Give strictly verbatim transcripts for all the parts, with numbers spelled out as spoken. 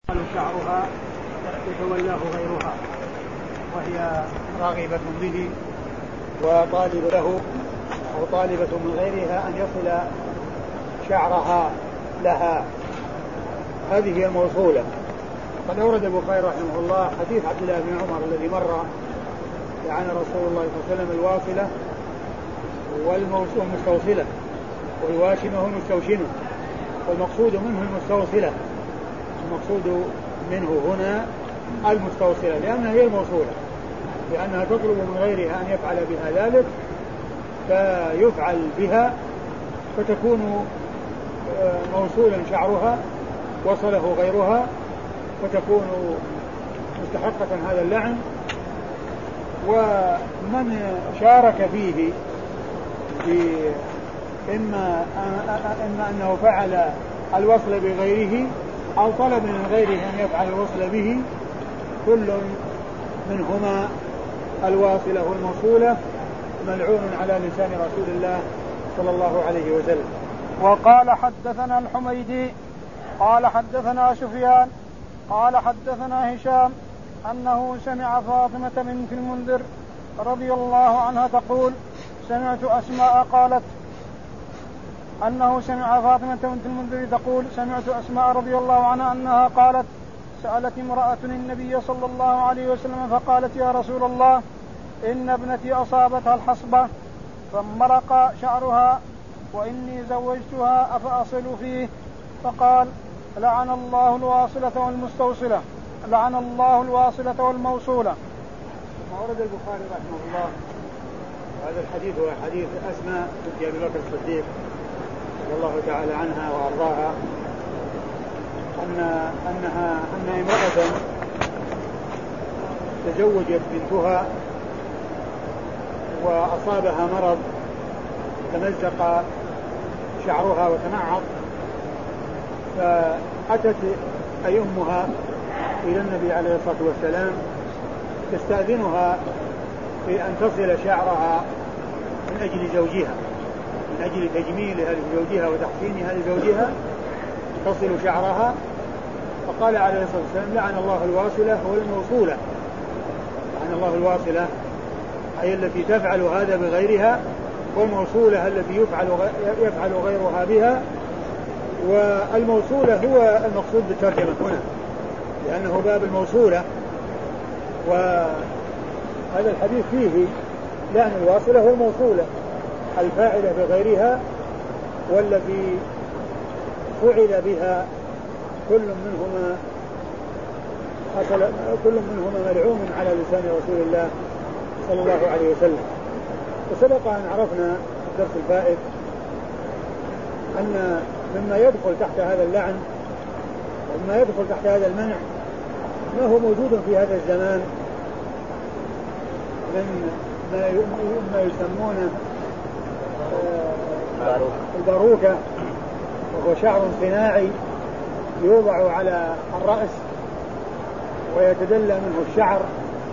شعرها يتولاه غيرها وهي راغبة به وطالب له أو طالبة من غيرها أن يصل شعرها لها. هذه هي الموصولة. قد أورد البخاري رحمه الله حديث عبد الله بن عمر الذي مر لعن رسول الله صلى الله عليه وسلم الواصلة والمستوصلة والواشمة والمستوشمة، والمقصود منه المستوصلة، المقصود منه هنا المستوصلة لأنها هي الموصولة، لأنها تطلب من غيرها أن يفعل بها ذلك فيفعل بها فتكون موصولا شعرها وصله غيرها فتكون مستحقة هذا اللعن. ومن شارك فيه إما, إما أنه فعل الوصل بغيره أو طلب من غيره أن يفعل الوصل به، كل منهما الواصلة والموصولة ملعون على لسان رسول الله صلى الله عليه وسلم. وقال حدثنا الحميدي قال حدثنا سفيان قال حدثنا هشام أنه سمع فاطمة بنت المنذر رضي الله عنها تقول سمعت أسماء قالت أنه سمع فاطمة بنت المنذر تقول سمعت أسماء رضي الله عنها أنها قالت سألت امرأة النبي صلى الله عليه وسلم فقالت يا رسول الله إن ابنتي أصابتها الحصبة فمرق شعرها وإني زوجتها أفأصل فيه؟ فقال لعن الله الواصلة والمستوصلة لعن الله الواصلة والموصولة. أورد البخاري رحمه الله هذا الحديث هو حديث أسماء بنت أبي بكر الصديق رضي الله تعالى عنها وأرضاها أن أنها أن امرأة تزوجت بنتها وأصابها مرض تمزق شعرها وتنعط، فأتت أي أمها إلى النبي عليه الصلاة والسلام تستأذنها في أن تصل شعرها من أجل زوجها، من أجل تجميلها لزوجها وتحسينها لزوجها تصل شعرها. فقال عليه الصلاة والسلام لعن الله الواصلة والموصولة. لعن الله الواصلة أي التي تفعل هذا بغيرها، والموصولة التي يفعل يفعل غيرها بها. والموصولة هو المقصود بالترجمة هنا لأنه باب الموصولة، وهذا الحديث فيه لعن الواصلة والموصولة الفاعلة بغيرها والذي فعل بها، كل منهما حصل كل منهما ملعون على لسان رسول الله صلى الله عليه وسلم. وسبق أن عرفنا في الدرس الفائت أن مما يدخل تحت هذا اللعن ومما يدخل تحت هذا المنع ما هو موجود في هذا الزمان من ما يسمونه الباروكة، وهو شعر صناعي يوضع على الرأس ويتدلى منه الشعر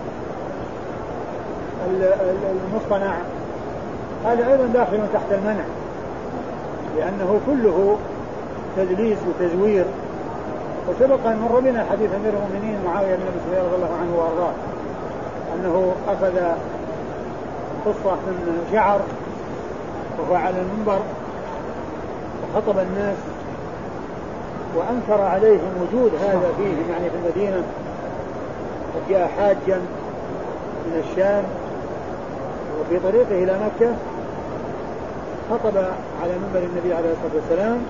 المصطنع. هذا أيضا داخل تحت المنع لأنه كله تدليس وتزوير. وسبق أن مر بنا حديث أمير المؤمنين معاوية بن أبي سفيان رضي الله عنه وأرضاه أنه أخذ قصة من شعر وهو على المنبر وخطب الناس وأنكر عليهم وجود هذا فيهم، يعني في المدينة وجاء حاجا من الشام وفي طريقه إلى مكة خطب على منبر النبي عليه الصلاة والسلام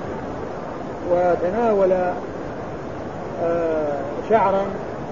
وتناول شعرا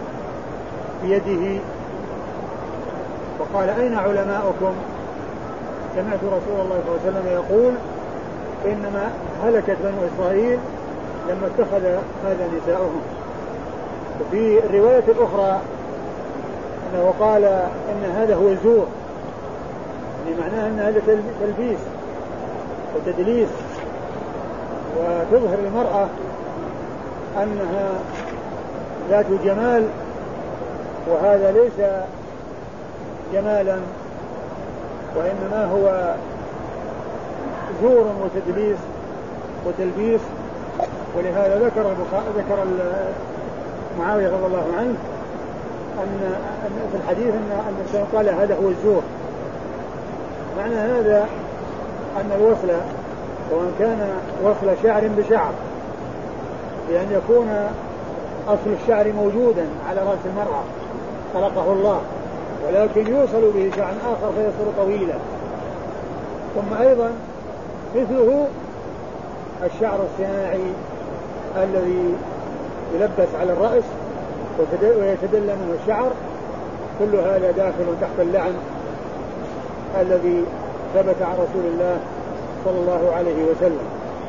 بيده وقال أين علماؤكم؟ سمعت رسول الله صلى الله عليه وسلم يقول إنما هلكت بنو إسرائيل لما اتخذ هذا نساؤهم. وفي الرواية الأخرى أنه قال إن هذا هو الزور، يعني معناه أن هذا تلبيس وتدليس وتظهر المرأة أنها ذات جمال، وهذا ليس جمالا وإنما هو زور وتدليس وتلبيس. ولهذا ذكر ذكر معاوية رضي الله عنه أن في الحديث أن الإنسان قال هذا هو الزور. معنى هذا أن الوصل وإن كان وصل شعر بشعر بأن يكون أصل الشعر موجودا على رأس المرأة خلقه الله، ولكن يوصل به شعر آخر فيصير طويلا. ثم أيضا مثله الشعر الصناعي الذي يلبس على الرأس ويتدلى منه الشعر، كل هذا داخل تحت اللعن الذي ثبت عن رسول الله صلى الله عليه وسلم.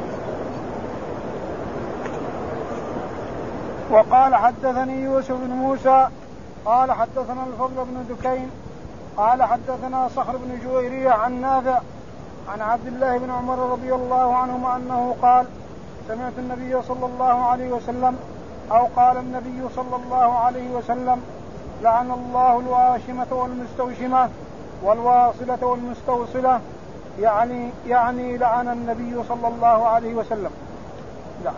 وقال حدثني يوسف بن موسى قال حدثنا الفضل بن دكين قال حدثنا صخر بن جويرية عن نافع عن عبد الله بن عمر رضي الله عنهما أنه قال سمعت النبي صلى الله عليه وسلم أو قال النبي صلى الله عليه وسلم لعن الله الواشمة والمستوشمة والواصلة والمستوصلة، يعني يعني لعن النبي صلى الله عليه وسلم. لعن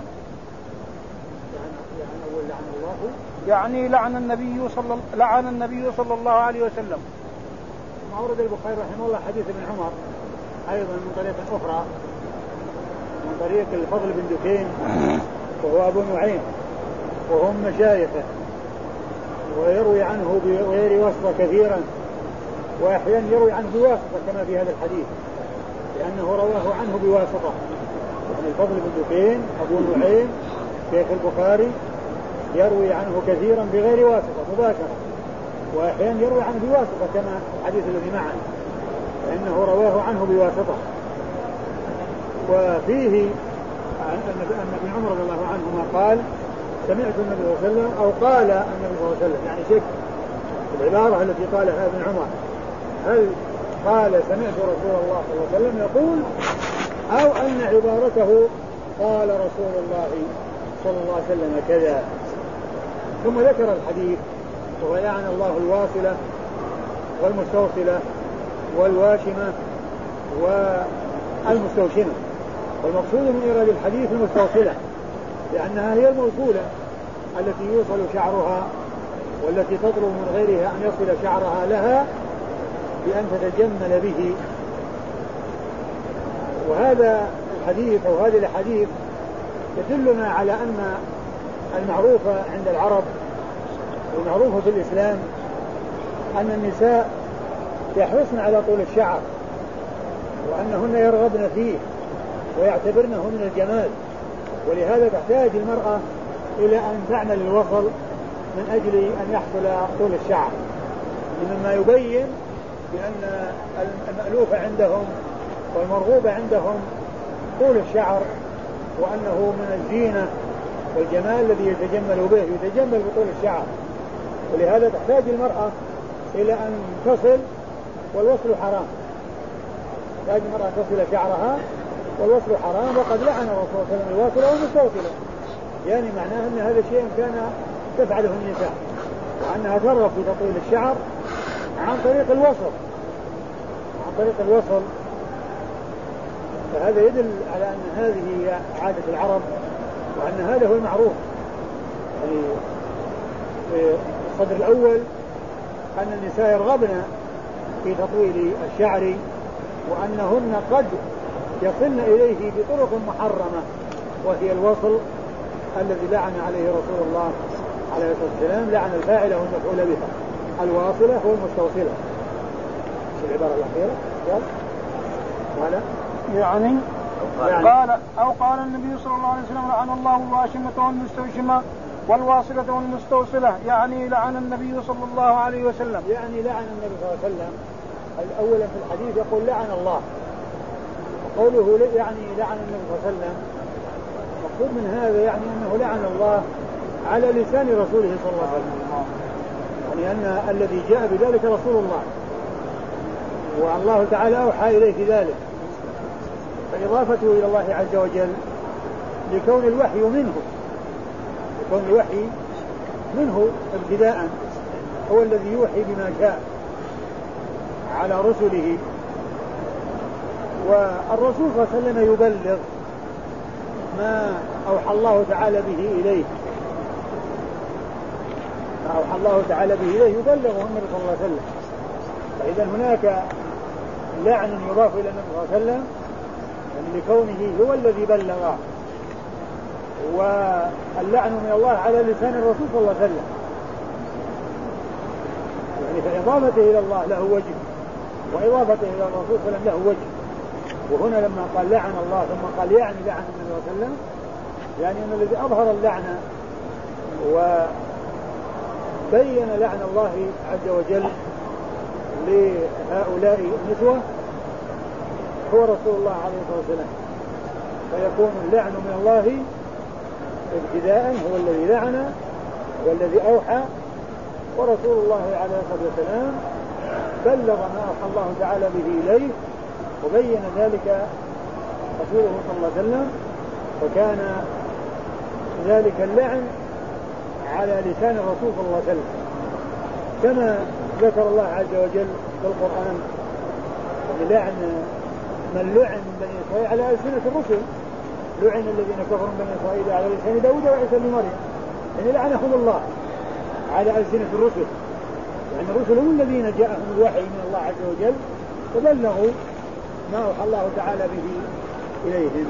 يعني لعن النبي صلى لعن النبي صلى الله عليه وسلم. أورد البخاري رحمه الله حديث ابن عمر أيضا من طريق أخرى من طريق الفضل بن دكين وهو أبو نعيم وهم مشايخه، ويروي عنه بغير واسطة كثيرا، وأحيانا يروي عنه بواسطة كما في هذا الحديث، لأنه رواه عنه بواسطة. يعني الفضل بن دكين أبو نعيم شيخ البخاري يروي عنه كثيرا بغير واسطة مباشرة، وأحيانا يروي عنه بواسطة كما الحديث الذي معنا، لأنه رواه عنه بواسطة. وفيه أن ابن عمر رضي الله عنهما قال سمعت النبي صلى الله عليه وسلم أو قال النبي صلى الله عليه وسلم، يعني شك العبارة التي قالها ابن عمر، هل قال سمعت رسول الله صلى الله عليه وسلم يقول، أو أن عبارته قال رسول الله صلى الله عليه وسلم كذا. ثم ذكر الحديث وهو لعن الله الواصلة والمستوصلة والواشمة والمستوشمة. والمقصود من إيراد الحديث المستوصلة، لأنها هي الموصولة التي يوصل شعرها والتي تطلب من غيرها أن يصل شعرها لها بأن تتجمل به. وهذا الحديث أو هذه الحديث يدلنا على أن المعروف عند العرب والمعروف في الإسلام أن النساء يحرصن على طول الشعر، وأنهن يرغبن فيه ويعتبرنه من الجمال، ولهذا تحتاج المرأة إلى أن تعمل الوصل من أجل أن يحصل طول الشعر، مما يبين بأن المألوف عندهم والمرغوب عندهم طول الشعر، وأنه من الزينة والجمال الذي يتجمل به، يتجمل بطول الشعر. ولهذا تحتاج المرأة إلى أن تصل، والوصل حرام، تحتاج المرأة تصل شعرها والوصل حرام. وقد لعن الرسول صلى الله عليه وسلم الواصلة والمستوصلة، يعني معناه أن هذا شيء كان تفعله النساء، وأنها ترغب في تطويل الشعر عن طريق الوصل عن طريق الوصل فهذا يدل على أن هذه هي عادة العرب، وأن هذا هو المعروف. يعني في الصدر الأول أن النساء يرغبن في تطويل الشعر، وأنهن قد يصلن إليه بطرق محرمة، وهي الوصل الذي لعن عليه رسول الله عليه الصلاة والسلام، لعن الفاعل والمفعول بها، الواصلة والمستوصلة. العبارة الأخيرة قال يعني يعني قال أو قال النبي صلى الله عليه وسلم لعن الله الواشمة والمستوشمة والواصلة والمستوصلة، يعني لعن النبي صلى الله عليه وسلم، يعني لعن النبي صلى الله عليه وسلم. أولا في الحديث يقول لعن الله، وقوله يعني لعن النبي صلى الله عليه وسلم مقصود من هذا يعني أنه لعن الله على لسان رسوله صلى الله عليه وسلم، يعني أن الذي جاء بذلك رسول الله، والله تعالى أوحى إليه في ذلك، فإضافته إلى الله عز وجل لكون الوحي منه لكون الوحي منه ابتداء، هو الذي يوحي بما شاء على رسله، والرسول صلى الله عليه وسلم يبلغ ما أوحى الله تعالى به إليه. أوحى الله تعالى به إليه يبلغه النبي صلى الله عليه وسلم. فإذا هناك لعن يضاف إلى النبي صلى الله عليه وسلم يعني لكونه هو الذي بلغ، واللعن من الله على لسان الرسول صلى الله عليه وسلم، يعني فإضافته إلى الله له وجه وإضافته إلى الرسول صلى الله عليه وسلم له وجه. وهنا لما قال لعن الله ثم قال يعني لعن النبي صلى الله عليه وسلم، يعني أن الذي أظهر اللعنة وبين لعن الله عز وجل لهؤلاء النسوة هو رسول الله عليه الصلاة والسلام، فيكون اللعن من الله ابتداء، هو الذي لعن والذي أوحى، ورسول الله عليه الصلاة والسلام بلغ ما أوحى الله تعالى به إليه وبين ذلك رسوله صلى الله عليه وسلم، وكان ذلك اللعن على لسان الرسول صلى الله عليه وسلم كما ذكر الله عز وجل في القرآن لعن من لعن من بني إسرائيل على ألسنة الرسل، لعن الذين كفروا من بني إسرائيل على لسان داود وعيسى بن مريم، يعني لعنهم الله على ألسنة الرسل، يعني الرسل هم الذين جاءهم الوحي من الله عز وجل وبلغوا ما أوحى الله تعالى به إليهم.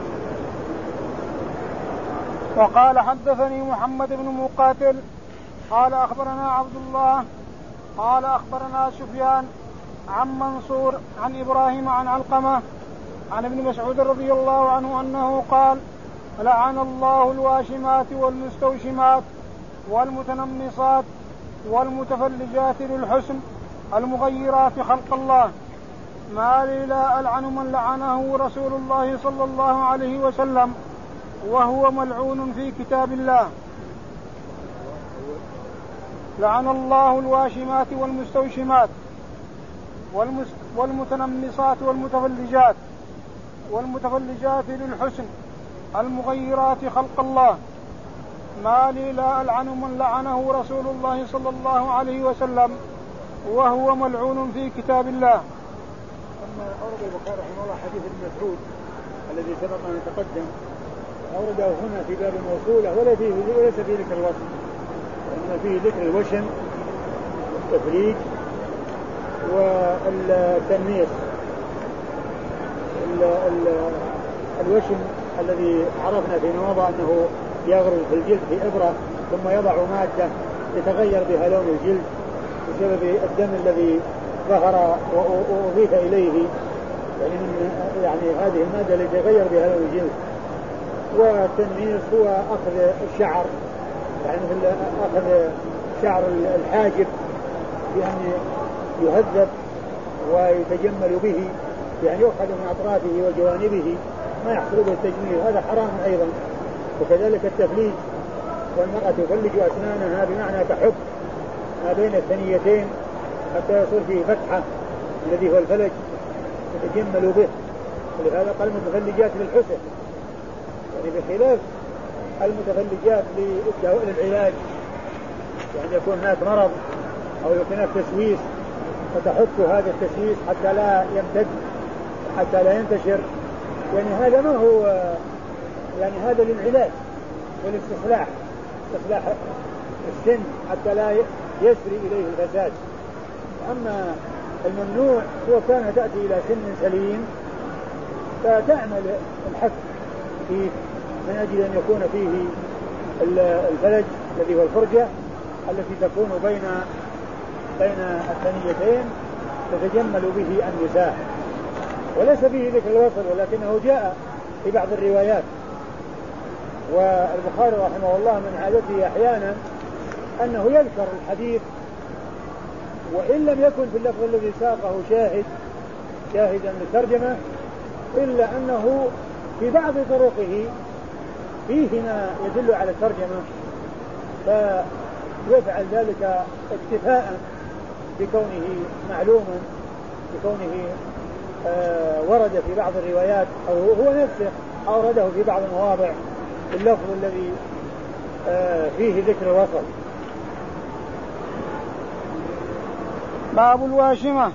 وقال حدثني محمد بن مقاتل قال أخبرنا عبد الله قال أخبرنا سفيان عن منصور عن إبراهيم عن علقمة عن ابن مسعود رضي الله عنه أنه قال لعن الله الواشمات والمستوشمات والمتنمصات والمتفلجات للحسن المغيرات خلق الله، ما لي لا ألعن من لعنه رسول الله صلى الله عليه وسلم وهو ملعون في كتاب الله. لعن الله الواشمات والمستوشمات والمتنمصات والمتفلجات والمتفلجات للحسن المغيرات خلق الله، ما لي لا ألعن من لعنه رسول الله صلى الله عليه وسلم وهو ملعون في كتاب الله. أما أورد البخاري رحمه الله حديث ابن مسعود الذي سبق أن يتقدم أورده هنا في باب الموصولة ولا فيه وليس فيه ذكر الوشم، وإنما فيه ذكر الوشم والتفريج والتنميص. الوشم الذي عرفنا في ماضي أنه يغرز في الجلد في إبرة ثم يضع مادة يتغير بها لون الجلد بسبب الدم الذي ظهر وأضيف إليه، يعني, يعني هذه المادة التي يتغير بها لون الجلد. والتنميص هو أخذ الشعر، يعني أخذ شعر الحاجب بأن يهذب ويتجمل به، يعني يؤخذ من أطرافه وجوانبه ما يحصل به التجميل، هذا حرام أيضا. وكذلك التفليج، والمرأة تفلج أسنانها بمعنى تحك ما بين الثنيتين حتى يصير فيه فتحة الذي هو الفلج يتجمل به، ولهذا قال المتفلجات للحسن، يعني بخلاف المتفلجات للعلاج، يعني يكون هناك مرض أو يكون هناك تسويس فتحك هذا التسويس حتى لا يمتد حتى لا ينتشر، يعني هذا ما هو، يعني هذا للعلاج والاستصلاح، استصلاح السن حتى لا يسري إليه الفساد. أما الممنوع هو كان تأتي إلى سن سليم فتعمل الحك فيه من أجل أن يكون فيه الفلج الذي هو الفرجة التي تكون بين بين الثنيتين تتجمل به النساء، وليس فيه ذكر الوصل ولكنه جاء في بعض الروايات. والبخاري رحمه الله من عادته أحيانا أنه يذكر الحديث وإن لم يكن في اللفظ الذي ساقه شاهد شاهدا للترجمة، إلا أنه في بعض طرقه فيه ما يدل على الترجمة، فيفعل ذلك اكتفاء بكونه معلوما، بكونه آه ورد في بعض الروايات أو هو نفسه أورده في بعض المواضع اللفظ الذي آه فيه ذكر الوصل. باب الواشمة.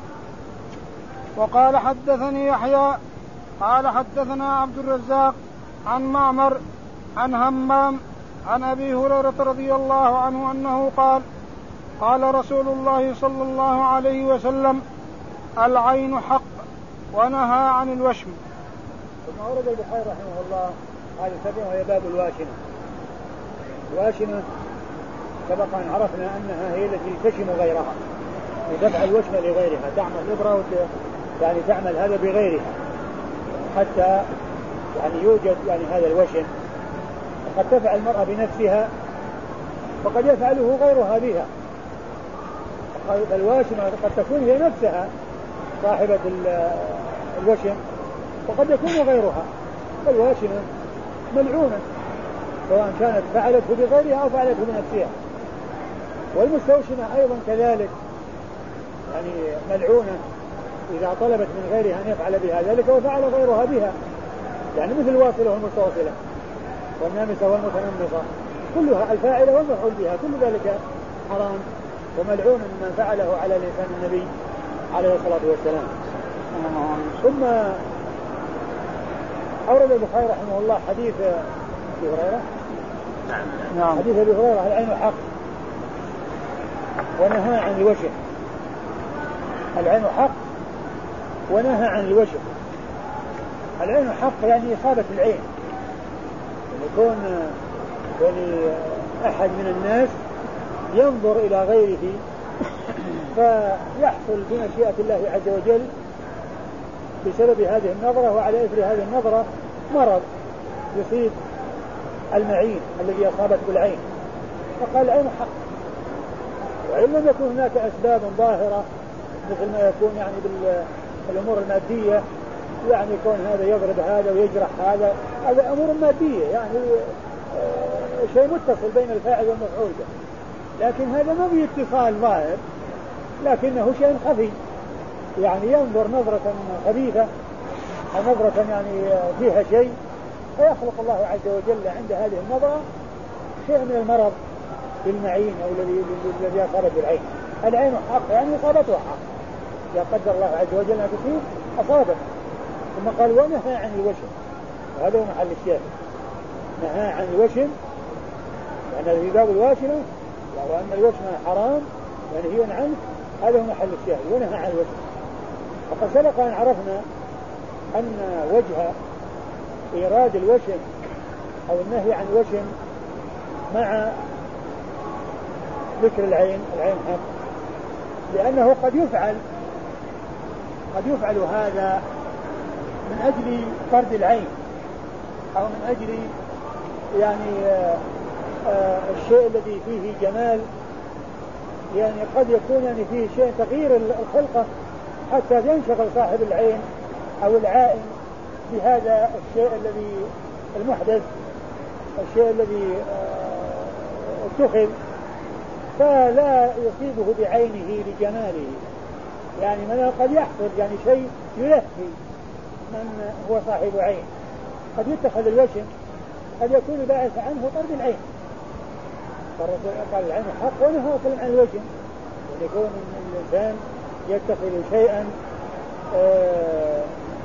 وقال حدثني يحيى قال حدثنا عبد الرزاق عن معمر عن همام عن أبي هريرة رضي الله عنه أنه قال قال رسول الله صلى الله عليه وسلم العين حق ونهى عن الوشم. ثم أورد البخاري رحمه الله هذه الترجمة وهي باب الواشمة. الواشمة سبق أن عرفنا أنها هي التي تشم غيرها لدفع الوشم لغيرها، تعمل إبرة يعني تعمل هذا بغيرها حتى يعني يوجد يعني هذا الوشم. قد تفعل المرأة بنفسها وقد يفعله غيرها بها. الواشمة قد تكون هي نفسها صاحبة الوشم وقد يكون غيرها. فالواشمة ملعونة سواء كانت فعلته بغيرها أو فعلته بنفسها. والمستوشمة أيضا كذلك يعني ملعونة إذا طلبت من غيرها أن يفعل بها ذلك وفعل غيرها بها، يعني مثل الواصلة والمستوصلة والنامسة والمتنمصة كلها الفاعلة والمفعول بها كل ذلك حرام وملعون من فعله على لسان النبي عليه الصلاة والسلام. ثم أورد البخاري رحمه الله حديث أبي هريرة نعم حديث أبي هريرة العين حق ونهى عن الوشم. العين حق ونهى عن الوشم. العين حق يعني إصابة العين، يكون يعني أحد من الناس ينظر إلى غيره فيحصل بمشيئة الله عز وجل بسبب هذه النظرة وعلى إثر هذه النظرة مرض يصيب المعين الذي أصابته بالعين، فقال العين حق. وإن لم يكن هناك أسباب ظاهرة مثل ما يكون يعني بالأمور المادية، يعني يكون هذا يضرب هذا ويجرح هذا، هذا أمور مادية يعني شيء متصل بين الفاعل والمفعول به، لكن هذا ما به اتصال ظاهر لكنه شيء خفي، يعني ينظر نظرة خبيثة أو نظرة يعني فيها شيء فيخلق الله عز وجل عند هذه النظرة شيء من المرض بالمعين أو الذي الذي أصابت بالعين. العين حق يعني إصابتها حق، إذا قدر الله عز وجل أن تصيب أصابت. ثم قال ونهى عن الوشم، وهذا هو محل الشاهد، نهى عن الوشم يعني في باب الواشمة وأن الوشم حرام منهي عنه، هذا هو محل الشاهد ونهى عن الوشم. وقد سبق أن عرفنا أن وجه إيراد الوشم أو النهي عن الوشم مع ذكر العين العين حق، لأنه قد يفعل قد يفعل هذا من أجل فرد العين أو من أجل يعني آآ آآ الشيء الذي فيه جمال، يعني قد يكون يعني فيه شيء تغيير الخلقة حتى ينشغل صاحب العين أو العائن بهذا الشيء الذي المحدث، الشيء الذي اتخذ، فلا يصيبه بعينه لجماله. يعني من قد يحصل يعني شيء يلهي من هو صاحب عين، قد يتخذ الوشم قد يكون باعث عنه طرد العين. فالرسول قال العين حق ونهى أصلا عن الوشم، يكون الإنسان يتخذ شيئا آآ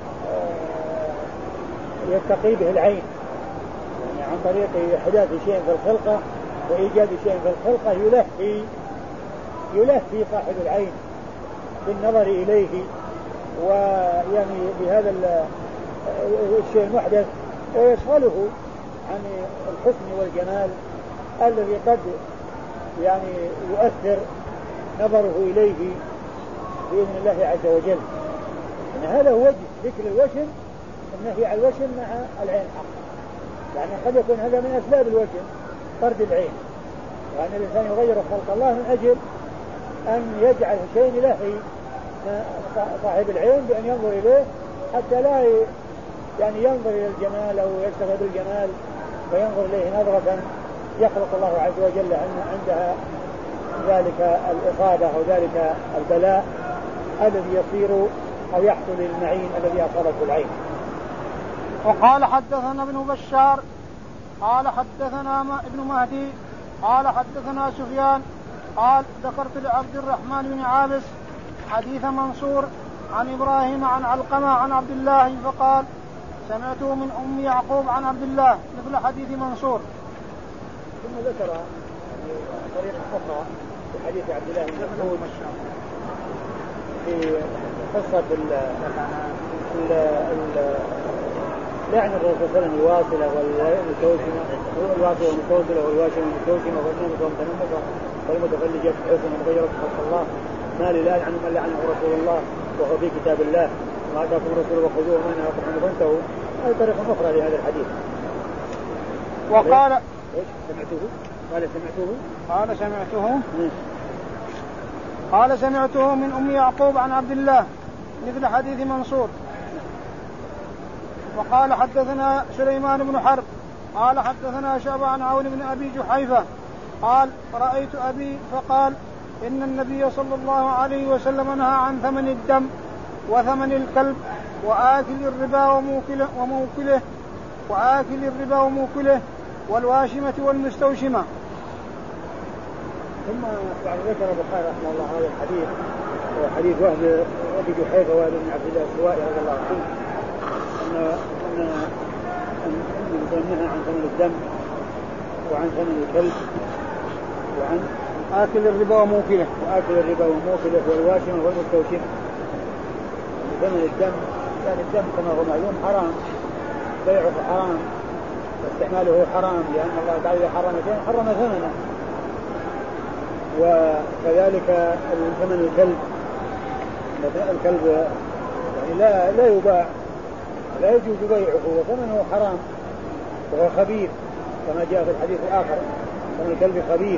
آآ يتقي به العين، يعني عن طريق إحداث شيء في الخلقة وإيجاد شيء في الخلقة يلهي يلهي صاحب العين بالنظر إليه ويعني بهذا الشيء المحدث ويشغله عن الحسن والجمال الذي قد يعني يؤثر نظره إليه بإذن الله عز وجل. إن هذا هو وجه ذكر الوشم، النهي عن الوشم مع العين حق، يعني قد يكون هذا من أسباب الوشم طرد العين، وأن يعني الإنسان يغير خلق الله من أجل أن يجعل شيء يلهي صاحب العين بأن ينظر إليه حتى لا يعني ينظر إلى الجمال أو يشتغل بالجمال وينظر إليه نظرة يخلق الله عز وجل عندها ذلك الإصابة أو ذلك البلاء الذي يصير أو يحصل للمعين الذي أصابته العين. وقال حدثنا ابن بشار قال حدثنا ابن مهدي قال حدثنا سفيان قال ذكرت لعبد الرحمن بن عابس حديث منصور عن إبراهيم عن علقمة عن عبد الله فقال سمعته من أم يعقوب عن عبد الله مثل حديث منصور. ثم ذكر طريقة أخرى في حديث عبد الله بن مسعود في قصة لعن الرسول صلى الله عليه وسلم الواصلة والمتوسمة الواصلة والمتوسلة والواشمة والمتوسمة والنمة والمتنمة والمتفلجة في حسن ومغيرة خلق الله ما لله يلعن من لعنه رسول الله وهو في كتاب الله ما آتاكم الرسول وخذوه وما نهاكم عنه فانتهوا. هذه طريقة أخرى لهذا الحديث. وقال ايش سمعته؟ قال سمعته قال سمعته قال سمعته من أم يعقوب عن عبد الله مثل حديث منصور. وقال حدثنا سليمان بن حرب قال حدثنا شعبة عن عون بن أبي جحيفة قال رأيت أبي فقال إن النبي صلى الله عليه وسلم نهى عن ثمن الدم وثمن الكلب وآكل الربا وموكله, وموكله وآكل الربا وموكله والواشمة والمستوشمة. ثم بعد ذكر البخاري رحمه الله هذا الحديث حديث وهب أبي جحيفة وهب بن عبد الله السوائي رضي الله عنه أن أن نهى عن ثمن الدم وعن ثمن الكلب وعن آكل الربا وموكله وآكل الربا وموكله والواشمة والمستوشمة. ثمن الدم يعني الدم كما هو معلوم حرام بيعه حرام واستعماله حرام لأن الله تعالى حرم شيئا حرم ثمنه. وكذلك ثمن الكلب الكلب يعني لا لا يباع لا يجوز بيعه وثمنه حرام وهو خبيث كما جاء في الحديث الآخر ثمن الكلب خبيث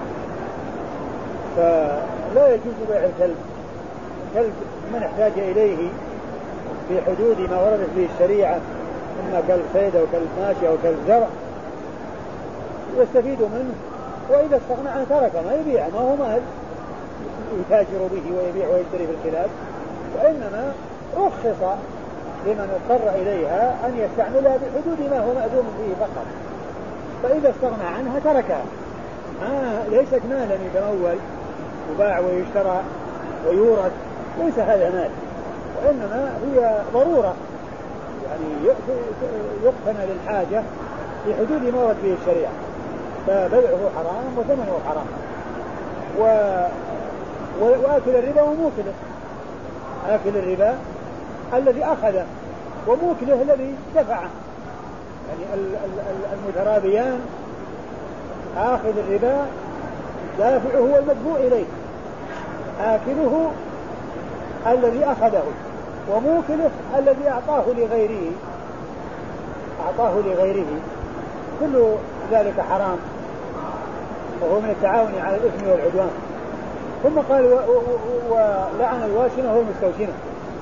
فلا يجوز بيع الكلب. الكلب من احتاج إليه في حدود ما وردت به الشريعة إما كلب صيد أو كلب ماشي أو كلب زرع يستفيد منه وإذا استغنى عنه تركه ما يبيع ما هو مال يتاجر به ويبيع ويشتري في الكلاب وإنما رخص لمن اضطر إليها أن يستعملها بحدود ما هو مأذون فيه فقط فإذا استغنى عنها تركها. آه ليست مالا يتمول يباع ويشترى ويورث ليس هذا مال وإنما هي ضرورة يعني يقتنى للحاجة في حدود ما ورد به الشريعة فبيعه حرام وثمنه حرام. و... وآكل الربا وموكله آكل الربا الذي أخذه وموكله الذي دفعه يعني المترابيان آخذ الربا دافعه هو المدفوع إليه آكله الذي أخذه وموكله الذي أعطاه لغيره أعطاه لغيره كل ذلك حرام وهو من التعاون على الإثم والعدوان. ثم قال ولعن الواشمة والمستوشمة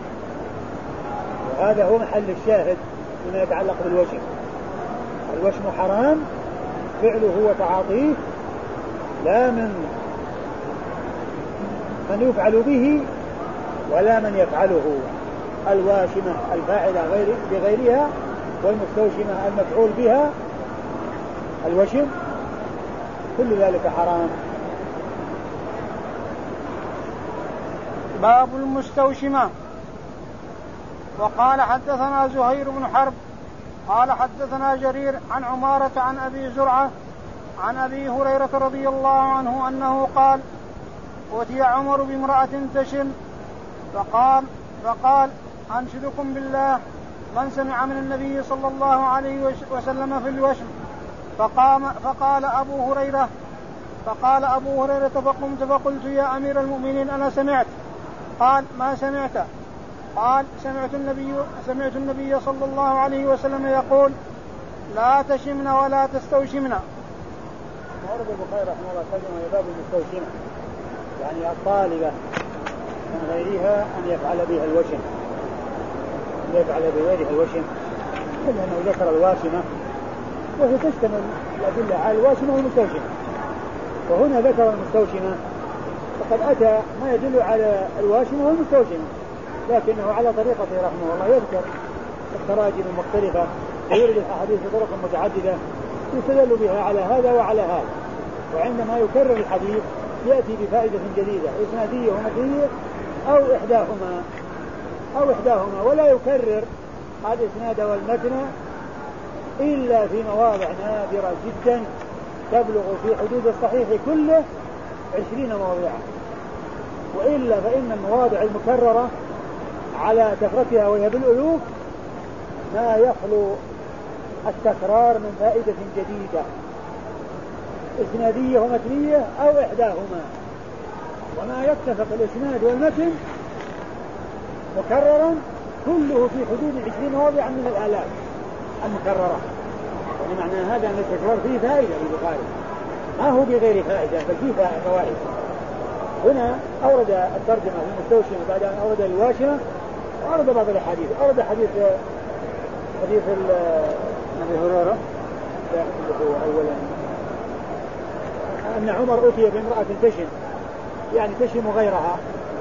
وهذا هو محل الشاهد فيما يتعلق بالوشم. الوشم حرام فعله وتعاطيه لا من من يفعل به ولا من يفعله. الواشمة الفاعلة غير بغيرها والمستوشمة المفعول بها الوشم كل ذلك حرام. باب المستوشمة. وقال حدثنا زهير بن حرب قال حدثنا جرير عن عمارة عن أبي زرعة عن أبي هريرة رضي الله عنه أنه قال أتي عمر بامرأة تشم فقال فقال أنشدكم بالله من سمع من النبي صلى الله عليه وسلم في الوشم فقام فقال أبو هريرة فقال أبو هريرة فقمت فقلت يا أمير المؤمنين أنا سمعت. قال ما سمعت؟ قال سمعت النبي سمعت النبي صلى الله عليه وسلم يقول لا تشمن ولا تستوشمن. ورد البخاري رحمه الله ترجمة باب المستوشمة يعني الطالبة من غيرها أن يفعل بها الوشم أن يفعل بغيرها الوشم لأنه ذكر الواشمة وهي تشتمل الأدلة على الواشمة والمستوشمة وهنا ذكر المستوشمة فقد أتى ما يدل على الواشمة والمستوشمة لكنه على طريقته رحمه الله يذكر التراجم المختلفة ويرد الأحاديث بطرق متعددة يستدل بها على هذا وعلى هذا وعندما يكرر الحديث يأتي بفائدة جديدة إسنادية ومتنية أو إحداهما أو إحداهما ولا يكرر الإسناد والمتن إلا في مواضع نادرة جدا تبلغ في حدود الصحيح كله عشرين موضعا، وإلا فإن المواضع المكررة على كثرتها وهي بالألوف ما يخلو التكرار من فائدة جديدة إسنادية ومتنية أو إحداهما، وما يتفق الإسناد والمتن مكررا كله في حدود عشرين موضعا من الآلاف المكررة. ومعنى هذا أن التكرار فيه فائدة للبخاري، ما هو بغير فائدة بل فيه فوائد. هنا أورد الترجمة في المستوشمة بعد أن أورد الواشمة وأورد بعض الحديث. أورد حديث حديث أبي هريرة أولا أن عمر أتي بامرأة تشم، يعني تشم غيرها،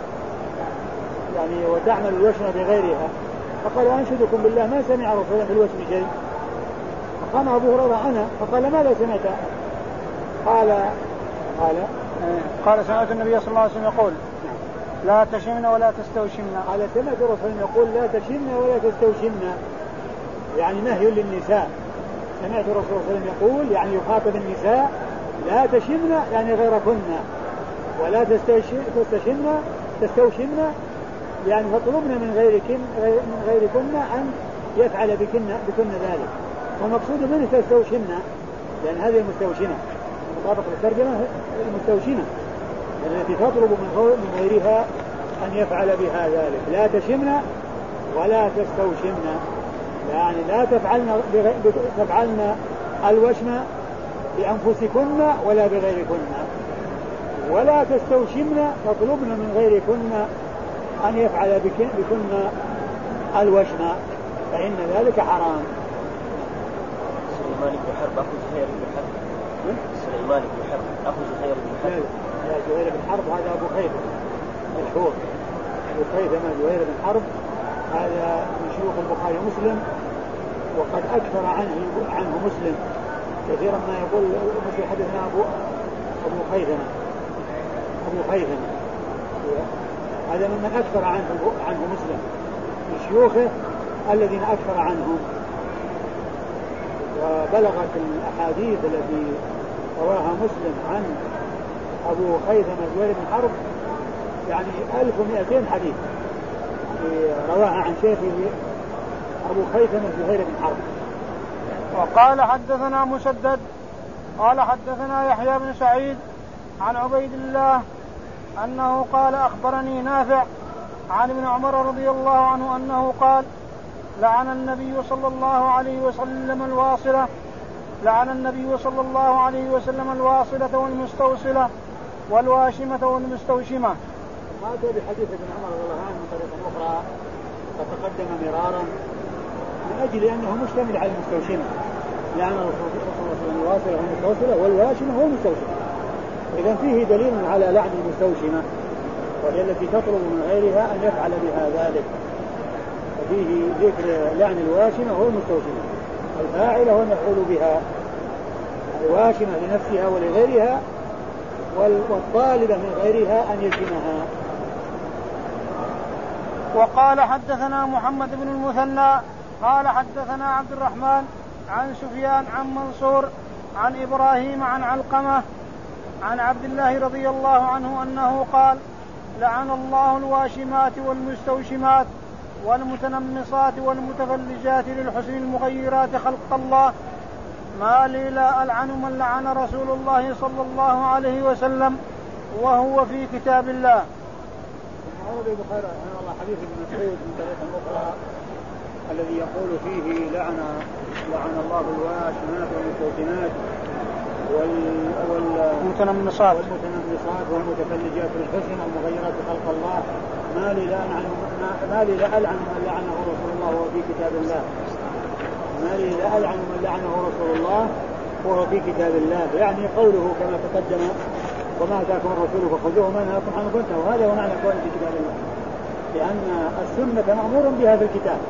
يعني وتعمل الوشم بغيرها، فقال أنشدكم بالله ما سمع رسول الله في الوشم شيء. فقام أبو هريرة أنا، فقال ماذا سمعت؟ قال قال قال سمعت النبي صلى الله عليه وسلم يقول لا تشمن ولا تستوشمن. قال سمعت رسول يقول لا تشمن ولا تستوشمن، يعني نهي للنساء. سمعت رسول الله صلى الله عليه وسلم يقول يعني يخاطب النساء لا تشمن يعني غيركن، ولا تستوشمن تستوشمن يعني فطلبنا من غيركن من غيركن أن يفعل بكن بكن ذلك. والمقصود منه تستوشمن لأن هذه المستوشمة مطابق للترجمة المستوشمة التي تطلب من غيرها أن يفعل بها ذلك. لا تشمن ولا تستوشمن يعني لا تفعلن تفعلن الوشم بأنفسكن ولا بغيركن، ولا تستوشمن تطلبن من غيركن أن يفعل بكن الوشم فإن ذلك حرام. سليمان بن حرب أخو زهير بن حرب. سليمان بن حرب أخو زهير بن حرب. لا زهير بن حرب هذا أبو خيثمة مشهور. أبو خيثمة زهير بن حرب هذا من شيوخ البخاري ومسلم، وقد أكثر عنه عنه مسلم كثيرا ما يقول مسلم حدثنا أبو أبو خيثمة أبو خيثمة هذا ممن أكثر عنه عنه مسلم من شيوخه الذين أكثر عنهم. وبلغت الأحاديث التي رواها مسلم عن أبو خيثمة زهير بن حرب يعني ألف ومئتين حديث رواها عن شيخه أبو خيثمة زهير بن حرب. وقال حدثنا مسدد قال حدثنا يحيى بن سعيد عن عبيد الله أنه قال أخبرني نافع عن ابن عمر رضي الله عنه أنه قال لعن النبي صلى الله عليه وسلم الواصلة لعن النبي صلى الله عليه وسلم الواصلة والمستوصلة والواشمة والمستوشمة. هذا بحديث ابن عمر رضي الله عنه من طريقة أخرى قد تقدم مرارا من أجل أنه مشتمل على المستوشمة، لعن الرسول صلى الله عليه وسلم الواصلة والمستوصلة والواشمة والمستوشمة. إذن فيه دليل على لعن المستوشمة وهي التي تطلب من غيرها أن يفعل بها ذلك، وفيه ذكر لعن الواشمة والمستوشمة. الفاعلة والمفعول بها، الواشمة لنفسها ولغيرها والطالبة من غيرها أن يلزمها. وقال حدثنا محمد بن المثنى قال حدثنا عبد الرحمن عن سفيان عن منصور عن إبراهيم عن علقمة عن عبد الله رضي الله عنه أنه قال لعن الله الواشمات والمستوشمات والمتنمصات والمتفلجات للحسن المغيرات خلق الله ما لي لا ألعن من لعن رسول الله صلى الله عليه وسلم وهو في كتاب الله. أورد البخاري رحمه الله حديث ابن مسعود من طريق أخرى الذي يقول فيه لعن لعن الله الواشمات والمستوشمات والمتنمصات والمتنمصات والمتفلجات للحسن المغيرات خلق الله ما لي لا ألعن ما لي لا ألعن من لعنه رسول الله وهو في كتاب الله ما لي لا ألعن من لعنه رسول الله وهو في كتاب الله، يعني قوله كما تقدم وما أتاكم الرسول فخذوه وما نهاكم عنه فانتهوا، وهذا هو معنى قوله في كتاب الله، لأن السنة مأمور بها في الكتاب،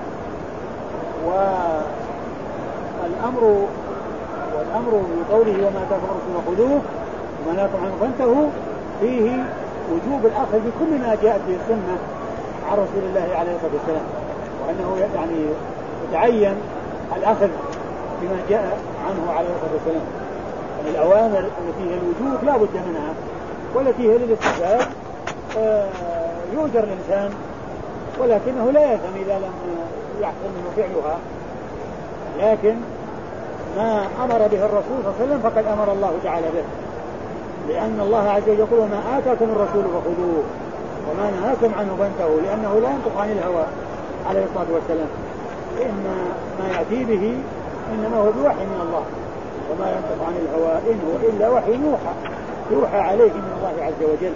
والأمر والأمر بقوله وما أتاكم الرسول فخذوه وما نهاكم عنه فانتهوا فيه وجوب الأخذ بكل ما جاءت به السنة عن رسول الله عليه الصلاة والسلام، وأنه يعني يتعين الأخذ بما جاء عنه عليه الصلاة والسلام. الأوامر التي هي الوجوب لا بد منها، والتي هي للاستحباب يؤجر الإنسان ولكنه لا يأثم إذا لم يحصل منه فعلها. لكن ما أمر به الرسول صلى الله عليه وسلم فقد أمر الله تعالى به، لأن الله عز وجل يقول ما آتاكم الرسول فخذوه وما نهاكم عنه فانتهوا، لأنه لا ينطق عن الهوى عليه الصلاة والسلام، إن ما يأتي به إنما هو بوحي من الله، وما ينطق عن الهوى إن هو إلا وحي يوحى يوحى عليه من الله عز وجل.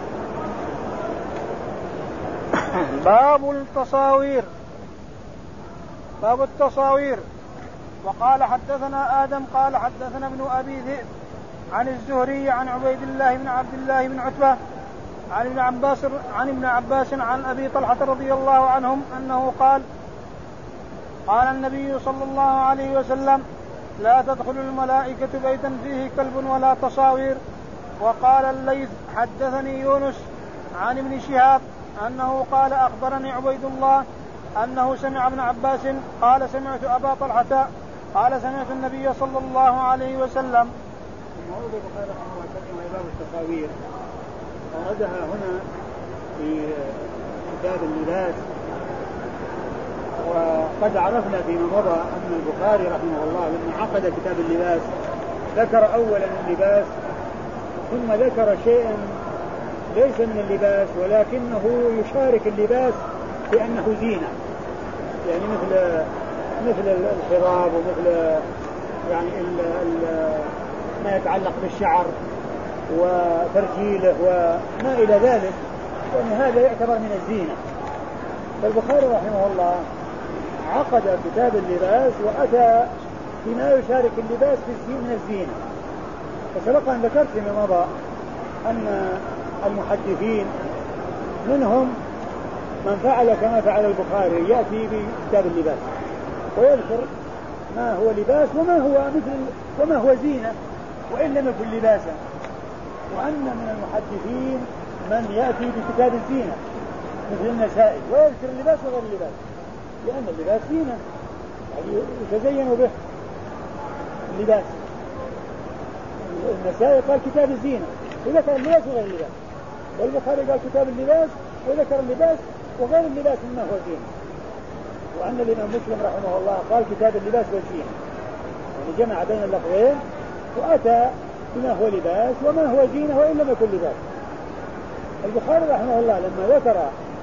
باب التصاوير. باب التصاوير. وقال حدثنا آدم قال حدثنا ابن أبي ذئب عن الزهري عن عبيد الله بن عبد الله بن عتبة عن ابن عباس عن ابن عباس عن أبي طلحة رضي الله عنهم أنه قال قال النبي صلى الله عليه وسلم لا تدخل الملائكة بيتا فيه كلب ولا تصاوير. وقال الليث حدثني يونس عن ابن شهاب أنه قال أخبرني عبيد الله أنه سمع ابن عباس قال سمعت أبا طلحة قال سمعت النبي صلى الله عليه وسلم. موضوع البخاري رحمه الله تعالى باب التصاوير أوردها هنا في كتاب اللباس. وقد عرفنا فيما مضى أن البخاري رحمه الله لما عقد كتاب اللباس ذكر أولا اللباس ثم ذكر شيئا ليس من اللباس ولكنه يشارك اللباس بأنه زينة، يعني مثل مثل الخضاب ومثل يعني ال ال ما يتعلق بالشعر وترجيله وما إلى ذلك، وأن هذا يعتبر من الزينة. فالبخاري رحمه الله عقد كتاب اللباس وأتى بما يشارك اللباس في من الزينة. فسبق أن ذكرت فيما مضى أن المحدثين منهم من فعل كما فعل البخاري، يأتي بكتاب اللباس ويذكر ما هو لباس وما هو مثل وما هو زينة وإن لم يكن لباسا، وأن من المحدثين من يأتي بكتاب الزينة مثل النسائي ويذكر اللباس وغير اللباس، لأن اللباس زينة يعني يتزين به اللباس. النسائي قال كتاب الزينة وذكر اللباس وغير اللباس، والبخاري قال كتاب اللباس وذكر اللباس وغير اللباس مما هو زينة. وأن الإمام مسلم رحمه الله قال كتاب اللباس والزينة، يعني جمع بين اللفظين وأتى بما هو لباس وما هو زينة وإن لم يكن لباس. البخاري رحمه الله لما ذكر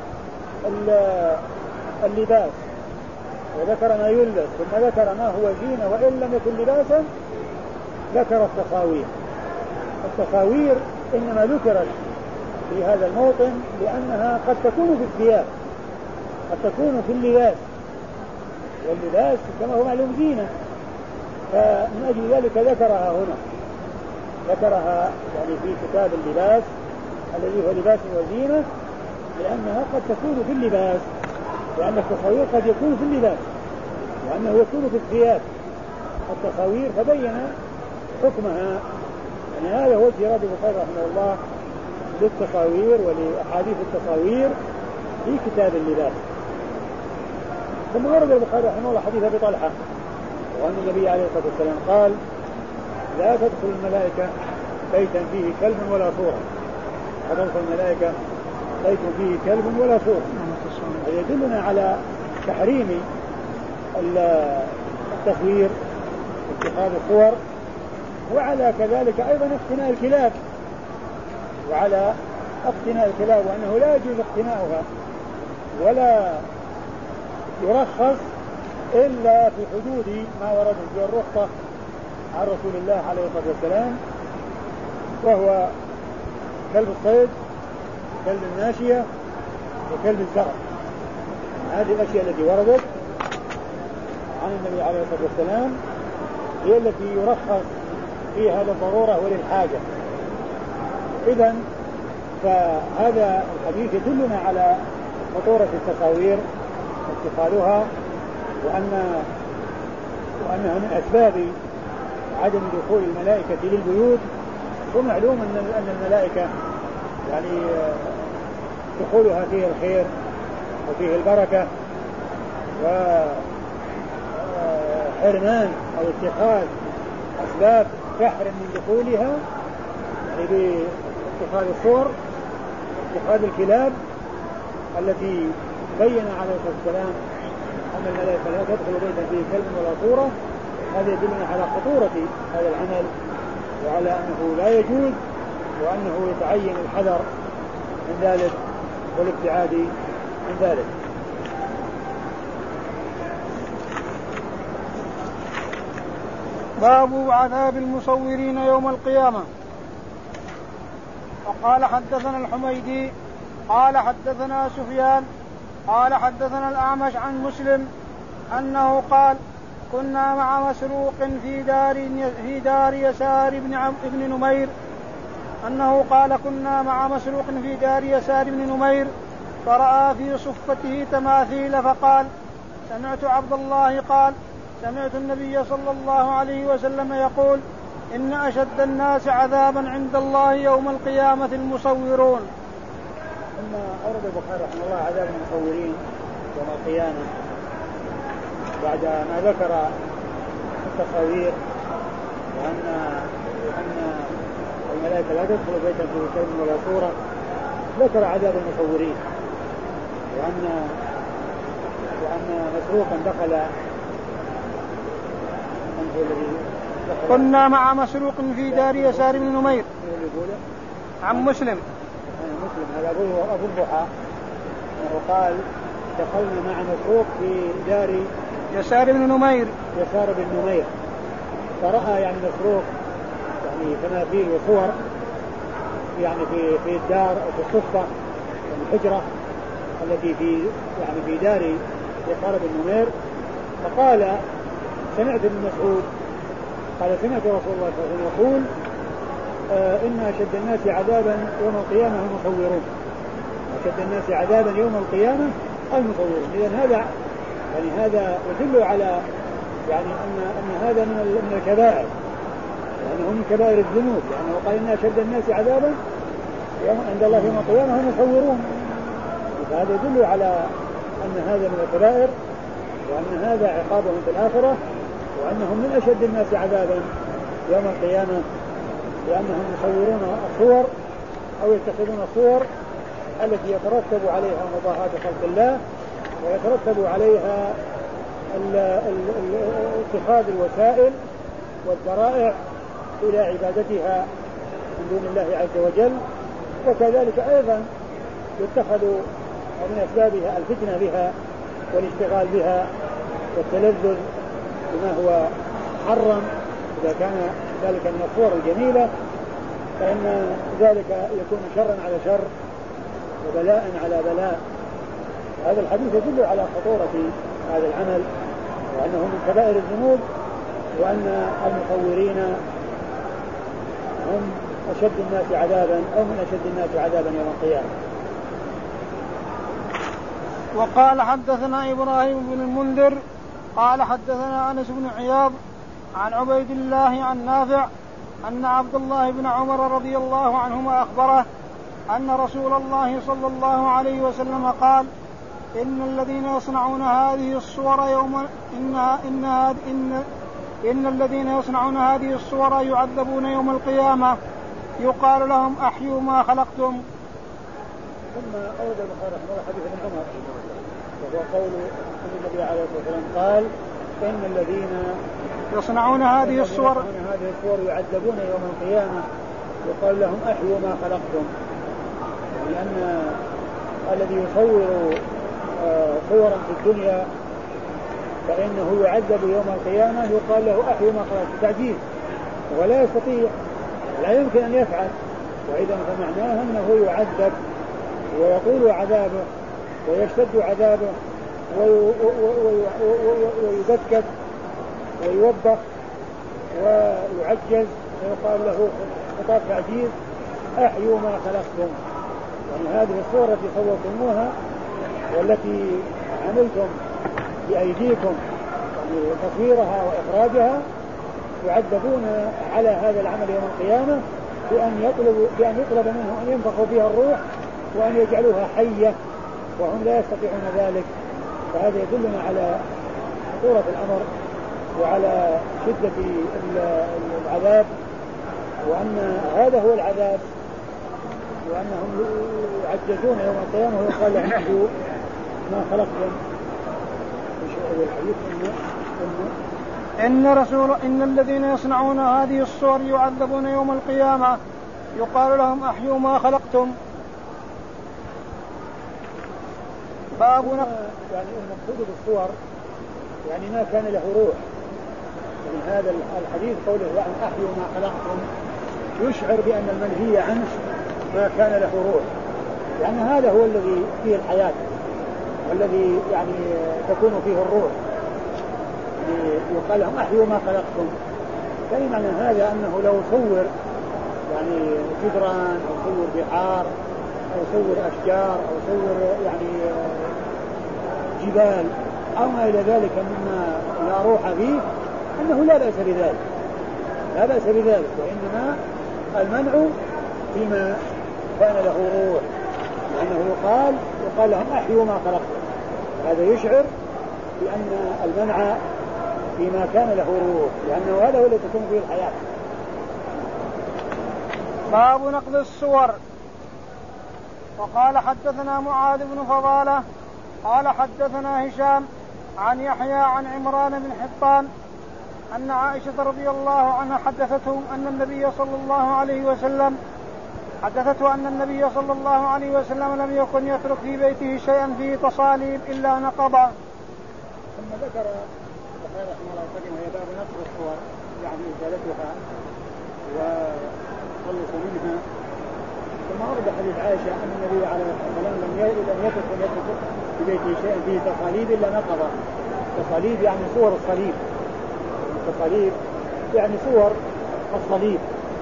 اللباس وذكر ما يلبس ثم ذكر ما هو زينة وإن لم يكن لباسا ذكر التصاوير. التصاوير إنما ذكرت في هذا الموطن لأنها قد تكون في الثياب قد تكون في اللباس، واللباس كما هو معلوم زينة، فمن أجل ذلك ذكرها هنا ذكرها يعني في كتاب اللباس الذي هو لباس وزينة، لأنها قد تكون في اللباس، لأن التصاوير قد يكون في اللباس وأنه يكون في الثياب التصاوير، فبين حكمها. يعني هذا هو وجه البخاري رحمه الله للتصاوير ولأحاديث التصاوير في كتاب اللباس. ثم ورد البخاري رحمه الله حديث أبي طلحة وأن النبي عليه الصلاة والسلام قال لا تدخل الملائكة بيتا فيه كلب ولا صورة. لا تدخل الملائكة بيت فيه كلب ولا صورة. هذا يدلنا على تحريم التصوير واتخاذ الصور، وعلى كذلك أيضا اقتناء الكلاب وعلى اقتناء الكلاب وأنه لا يجوز اقتناؤها ولا يرخص إلا في حدود ما ورد في الرخصة عن رسول الله عليه الصلاة والسلام، وهو كلب الصيد كلب الماشية وكلب الزرع. هذه الأشياء التي وردت عن النبي عليه الصلاة والسلام هي التي يرخص فيها للضرورة وللحاجة. إذن فهذا الحديث يدلنا على خطورة التصاوير واتخاذها، وأن وأنها من أسباب عدم دخول الملائكة للبيوت. ومعلوم أن أن الملائكة يعني دخولها فيه الخير وفيه البركة، وحرمان أو اتخاذ أسباب يحرم من دخولها يعني باتخاذ الصور، اتخاذ الكلاب التي بين عليه الصلاة والسلام أن الملائكة لا تدخل بيتا فيه كلب ولا صورة. هذا يدلنا على خطورة هذا العمل وعلى أنه لا يجوز وأنه يتعين الحذر من ذلك والابتعاد من ذلك. باب عذاب المصورين يوم القيامة. وقال حدثنا الحميدي قال حدثنا سفيان قال حدثنا الأعمش عن مسلم أنه قال كنا مع مسروق في دار في دار يسار بن ابن نمير أنه قال كنا مع مسروق في دار يسار بن نمير فرأى في صفته تماثيل فقال سمعت عبد الله قال سمعت النبي صلى الله عليه وسلم يقول إن أشد الناس عذابا عند الله يوم القيامة المصورون. ثم أورد البخاري رحمه الله عذاب المصورين يوم القيامة بعد ما ذكر التصاوير وأن أن الملائكة لا تدخل بيتا فيه كلب ولا صورة، ذكر عذاب المصورين وأن وأن مسروقا دخل كنا مع مسروق في دار يسار بن نمير عن مسلم مسلم هذا أبو الضحى أنه قال دخلنا مع مسروق في دار يسار بن نمير يسار بن نمير فرأى يعني مسروق يعني تماثيل وصور يعني في في الدار أو في الصفة الحجرة التي في يعني في دار يسار بن نمير. فقال سمعت ابن مسعود قال سمعت رسول الله صلى الله عليه وسلم يقول آه إن أشد الناس عذابا يوم القيامة المصورون. أشد الناس عذابا يوم القيامة المصورون. إذن هذا يعني هذا يدل على يعني أن أن هذا من من الكبائر يعني هم من كبائر الذنوب يعني وقال إن أشد الناس عذابا يوم عند الله يوم القيامة هم المصورون. فهذا يدل على أن هذا من الكبائر وأن هذا عقابهم في الآخرة وأنهم من أشد الناس عذابا يوم القيامة لأنهم يصورون الصور أو يتخذون الصور التي يترتب عليها مضاهاة خلق الله ويترتب عليها اتخاذ الوسائل والذرائع إلى عبادتها من دون الله عز وجل. وكذلك أيضا يتخذ ومن أسبابها الفتنة بها والاشتغال بها والتلذذ بما هو محرم إذا كان ذلك من الصور الجميلة فإن ذلك يكون شرا على شر وبلاء على بلاء. هذا الحديث يدل على خطورة هذا العمل وأنه من كبائر الذنوب وأن المصورين هم أشد الناس عذابا أو من أشد الناس عذابا يوم القيامة. وقال حدثنا إبراهيم بن المنذر قال حدثنا أنس بن عياض عن عبيد الله عن نافع أن عبد الله بن عمر رضي الله عنهما أخبره أن رسول الله صلى الله عليه وسلم قال إن الذين يصنعون هذه الصور يوم إن إن إن إن الذين يصنعون هذه الصور يعذبون يوم القيامة يقال لهم أحيوا ما خلقتم. ثم أورد البخاري رحمه الله حديث ابن عمر وهو قول أن النبي عليه الصلاة والسلام قال إن الذين يصنعون هذه الصور هذه الصور يعذبون يوم القيامة يقال لهم أحيوا ما خلقتم. لأن الذي يصور صورا في الدنيا فإنه يعذب يوم القيامة يقال له أحيوا ما خلقتم تعجيز ولا يستطيع لا يمكن أن يفعل. وإذا فمعناه أنه يعذب ويطول عذابه ويشتد عذابه ويبكت ويوبخ ويعجز ويقال له خطاب تعجيز أحيوا ما خلقتم. يعني هذه الصورة التي صورتموها والتي عملتم بأيديكم يعني تصويرها وإخراجها يعذبون على هذا العمل يوم القيامة بأن يطلب, بأن يطلب منهم أن ينفخوا فيها الروح وأن يجعلوها حية وهم لا يستطيعون ذلك. فهذا يدلنا على خطورة الأمر وعلى شدة العذاب وأن هذا هو العذاب، وأنهم يعجزون يوم القيامة ويقال لهم احيوا ما خلقتم. إن رسول إن الذين يصنعون هذه الصور يعذبون يوم القيامة يقال لهم احيوا ما خلقتم. باب يعني المقصود بالصور يعني ما كان له روح. من هذا الحديث قوله يعني احيوا ما خلقتم يشعر بأن المنهي عنه ما كان له روح، يعني هذا هو الذي فيه الحياة والذي يعني تكون فيه الروح. يقال لهم احيوا ما خلقتم، يعني معنى هذا أنه لو صور يعني جدران أو صور بحار أو صور أشجار أو صور يعني جبال أو ما إلى ذلك مما لا روح فيه أنه لا بأس بذلك، لا بأس بذلك، وإنما المنع فيما كان له روح، لأنه يقال يقال لهم أحيوا ما خلقتم، هذا يشعر بأن المنع فيما كان له روح، لأنه هذا هو الذي تكون فيه الحياة. باب نقض الصور. وقال حدثنا معاذ بن فضالة قال حدثنا هشام عن يحيى عن عمران بن حطان أن عائشة رضي الله عنها حدثته أن النبي صلى الله عليه وسلم حدثته أن النبي صلى الله عليه وسلم لم يكن يترك في بيته شيئا فيه تصاليب إلا نقضه. ثم ذكر البخاري رحمه الله قدم هي باب نقض الصور، يعني إزالتها وخلص منها. ثم أورد حديث عائشة أن النبي عليه الصلاة والسلام لم يترك يترك في بيته شيئا فيه تصاليب إلا نقضه. تصاليب يعني صور الصليب، التصاليب يعني صور الصليب،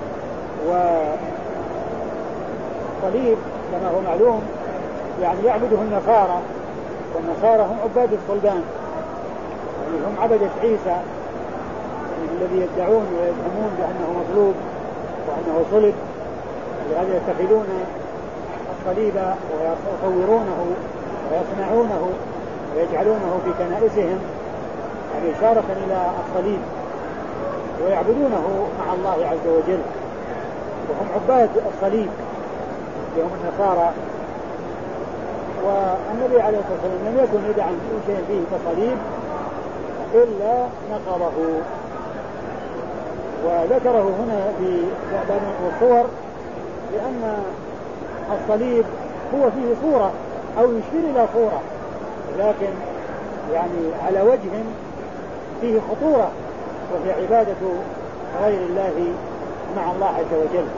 والصليب كما هو معلوم يعني يعبده النصارى، والنصارى هم عباد الصلبان، يعني هم عبدة عيسى، يعني الذي يدعون ويزعمون بأنه مصلوب وأنه صلب، لهذا يتخذون الصليب ويصورونه ويصنعونه ويجعلونه في كنائسهم يعني إشارة إلى الصليب، ويعبدونه مع الله عز وجل، وهم عباد الصليب هم النصارى. والنبي عليه الصلاة والسلام لم يكن يدعى شيء فيه تصليب إلا نقضه. وذكره هنا في باب الصور لأن الصليب هو فيه صورة أو يشير إلى صورة، لكن يعني على وجه فيه خطورة، وهي عبادة غير الله مع الله عز وجل.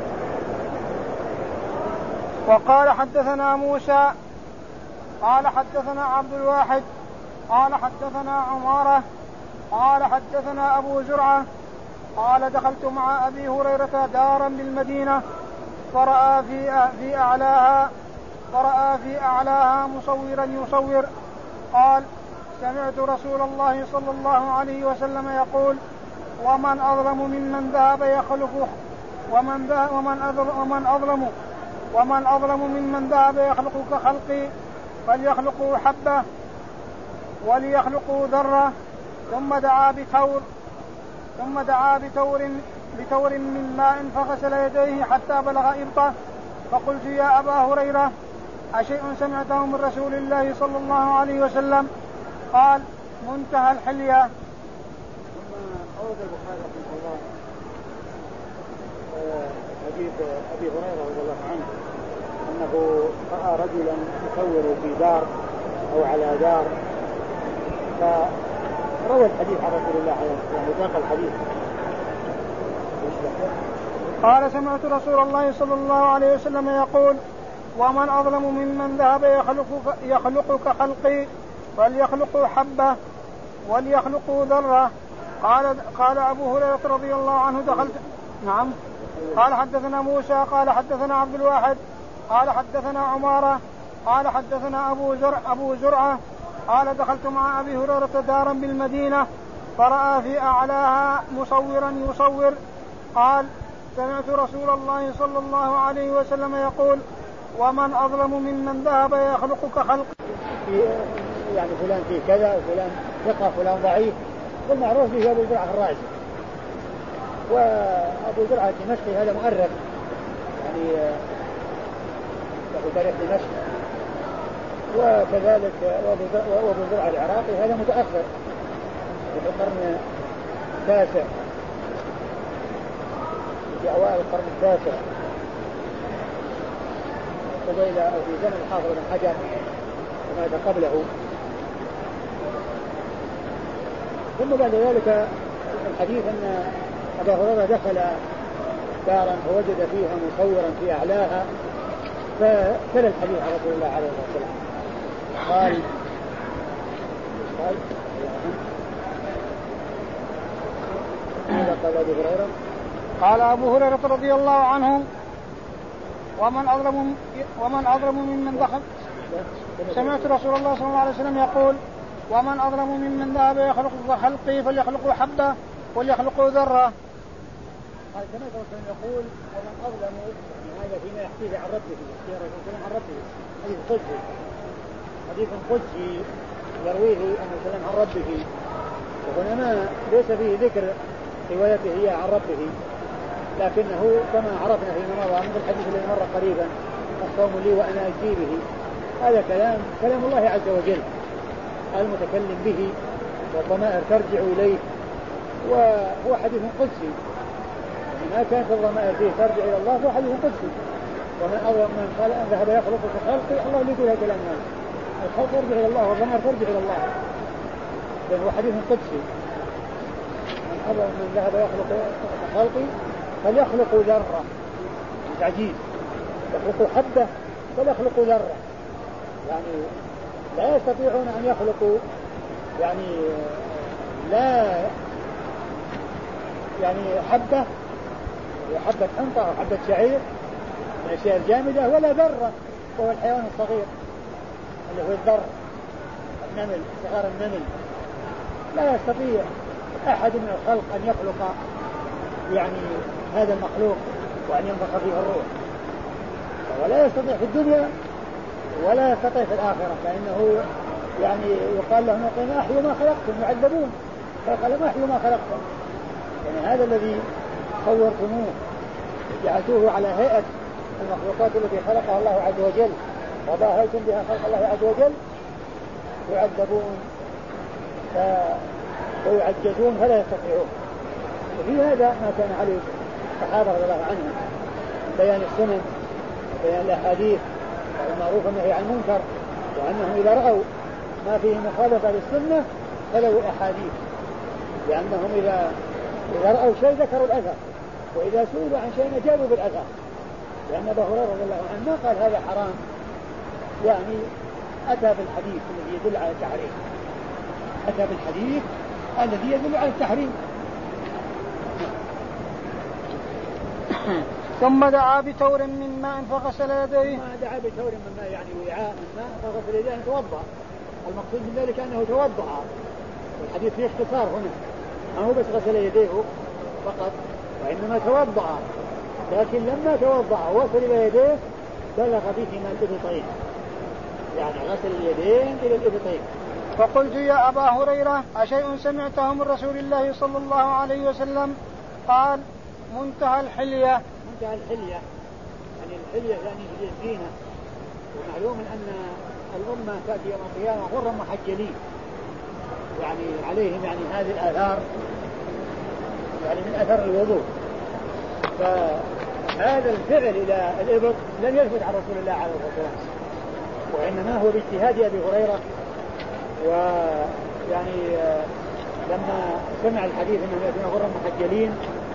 وقال حدثنا موسى قال حدثنا عبد الواحد قال حدثنا عمارة قال حدثنا أبو زرعة قال دخلت مع أبي هريرة دارا بالمدينة فرأى في في أعلاها فرأى في أعلاها مصورا يصور. قال سمعت رسول الله صلى الله عليه وسلم يقول ومن أظلم ممن ذهب يخلق ومن ذهب ومن أظلم ومن أظلم ومن أظلم ممن ذهب يخلق كخلقي فليخلقوا حبة وليخلقوا ذرة. ثم دعا بتور ثم دعا بتور بتور من ماء فغسل يديه حتى بلغ إبطه. فقلت يا أبا هريرة أشيء سمعته من رسول الله صلى الله عليه وسلم؟ قال منتهى الحلية. ثم أورد البخاري رحمه الله حديث أبي هريرة رضي الله عنه أنه رأى رجلا يصور في دار أو على دار، فروى الحديث عن رسول الله عليه الصلاة والسلام وذاق الحديث. قال سمعت رسول الله صلى الله عليه وسلم يقول ومن أظلم ممن ذهب يخلق, يخلق كخلقي فليخلقوا حبة وليخلقوا ذرة. قال قال أبو هريرة رضي الله عنه دخلت نعم قال حدثنا موسى قال حدثنا عبد الواحد قال حدثنا عمارة قال حدثنا أبو زرع أبو زرعة قال دخلت مع أبي هريرة دارا بالمدينة فرأى في أعلاها مصورا يصور. قال سمعت رسول الله صلى الله عليه وسلم يقول ومن أظلم ممن ذهب يخلق كخلق، يعني فلان فيه كذا وفلان ثقة فلان ضعيف، والمعروف به أبو زرعة الرازي، وأبو زرعة الدمشقي هذا مؤرخ يعني له تاريخ دمشق، وكذلك وأبو زرعة العراقي هذا متأخر في القرن التاسع، في أوائل القرن التاسع قبيل أو في زمن الحافظ بن حجر ومات قبله. ثم بعد ذلك الحديث أن أبا هريرة دخل دارا فوجد فيها مصورا في أعلاها فتلا الحديث عن رسول الله عليه الصلاة والسلام. قال قال ماذا قال أبو هريرة؟ قال أبو هريرة رضي الله عنه: ومن أظلم ومن أظلم ممن دخل. سمعت رسول الله صلى الله عليه وسلم يقول: ومن أظلم ممن ذهب يخلق خلقي فليخلقوا حبة وليخلقوا ذرة. قال سمعت رسول الله يقول: ومن أظلم، هذا فيما يحكيه عن ربه، يحكيه رسول الله عن ربه، حديث قدسي حديث قدسي يرويه النبي صلى الله عليه وسلم عن ربه، وهنا ما ليس فيه ذكر روايته هي عن ربه، لكنه كما عرفنا فيما مضى من الحديث الذي مر قريبا: الصوم لي وأنا أجزي به. هذا كلام كلام الله عز وجل المتكلم به، والضمائر ترجع إليه، وهو حديث قدسي، ما كانت الضمائر فيه ترجع إلى الله فهو حديث قدسي. ومن أظلم من قال أن ذهب يخلق في خلقي، الله اللي يقول هذا الكلام هذا، الخلق يرجع إلى الله والضمائر ترجع إلى الله، لأنه هو حديث قدسي. من أظلم من ذهب يخلق في خلقي فليخلقوا ذرة، تعجيز، يخلقوا حبة فليخلقوا ذرة، يعني لا يستطيعون أن يخلقوا يعني لا يعني حبة وحبة حنطة أو حبة شعير من الأشياء الجامدة، ولا ذرة وهو الحيوان الصغير اللي هو الذر، النمل، صغار النمل. لا يستطيع أحد من الخلق أن يخلق يعني هذا المخلوق وأن ينفخ فيه الروح، ولا يستطيع في الدنيا ولا يستطيع في الآخرة، فإنه يعني يقال لهم: ما أحيوا ما خلقتم، يعذبون، فقال: ما أحيوا ما خلقتم، يعني هذا الذي صورتموه جعلتوه على هيئة المخلوقات التي خلقها الله عز وجل وباهيتم بها خلق الله عز وجل، يعذبون ويعجزون فلا يستطيعون. وفي هذا ما كان عليه الصحابة رضي الله عنهم: بيان السنن وبيان الأحاديث والمعروف والنهي عن المنكر، وأنهم إذا رأوا ما فيه مخالفة للسنة تلوا الأحاديث، لأنهم إذا إذا رأوا شيء ذكروا الأثر، وإذا سئلوا عن شيء أجابوا بالأثر، لأن أبا هريرة رضي الله عنه ما قال هذا حرام، يعني أتى بالحديث الذي يدل على التحريم، أتى بالحديث الذي يدل على التحريم. ثم دعا بتور من ماء فغسل يديه. ثم دعا بتور من ماء، يعني وعاء من ماء فغسل يديه، يعني توضأ. المقصود من ذلك أنه توضأ، والحديث فيه اختصار هنا، ما هو بس غسل يديه فقط، وإنما توضأ، لكن لما توضأ وصل إلى يديه بلغ بهما الإبطين، يعني غسل اليدين إلى الإبطين. فقلت: يا أبا هريرة، أشيء سمعته من رسول الله صلى الله عليه وسلم؟ قال: منتهى الحلية. منتهى الحلية، يعني الحلية يعني هي الزينة، ومعلوم أن الأمة تأتي يوم القيامة غرا محجلين، يعني عليهم يعني هذه الآثار، يعني من أثر الوضوء. فهذا الفعل إلى الإبط لم يثبت عن رسول الله عليه الصلاة والسلام، وإنما هو باجتهاد أبي هريرة. ويعني لما سمع الحديث أنهم يأتون غرا محجلين،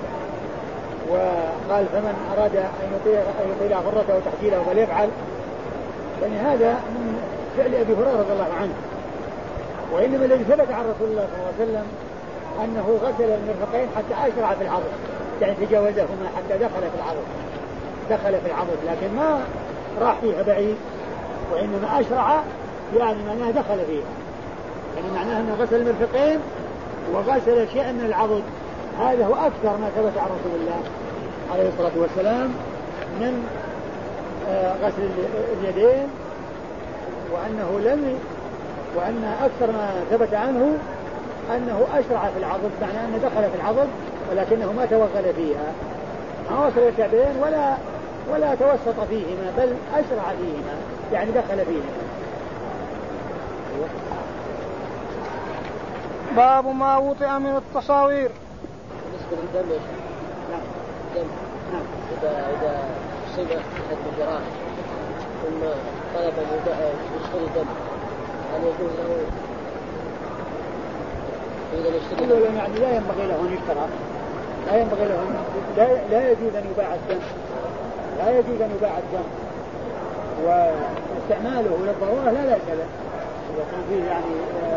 وقال: فمن أراد أن يطيل غرته وتحجيله فليفعل، يعني هذا من فعل أبي هريرة رضي الله عنه. وإنما الذي ثبت عن رسول الله صلى الله عليه وسلم أنه غسل المرفقين حتى أشرع في العضد، يعني تجاوزهما حتى دخل في العضد دخل في العضد لكن ما راح فيها بعيد، وإنما أشرع، يعني معناه دخل فيها، يعني معناه أنه غسل المرفقين وغسل شيئا من العضد. هذا هو أكثر ما ثبت عن رسول الله عليه الصلاة والسلام من غسل اليدين، وأنه لم وأن أكثر ما ثبت عنه أنه أشرع في العضد، معناه أنه دخل في العضد ولكنه ما توغل فيها، ما وصل الكعبين ولا ولا توسط فيهما، بل أسرع فيهما، يعني دخل فيهما. باب ما وطئ من التصاوير. بالنسبة للدم يا شيخ. نعم. دم. نعم. إذا إذا أصيب أحد بالجراح ثم طلب أن يشتري دم، هل يجوز له إذا يشتري دم؟ يعني لا ينبغي له أن يشترى، لا ينبغي له لا لا يجوز أن يباع الدم، لا يجوز أن يباع الدم، واستعماله للضرورة لا لا كذا. إذا كان فيه يعني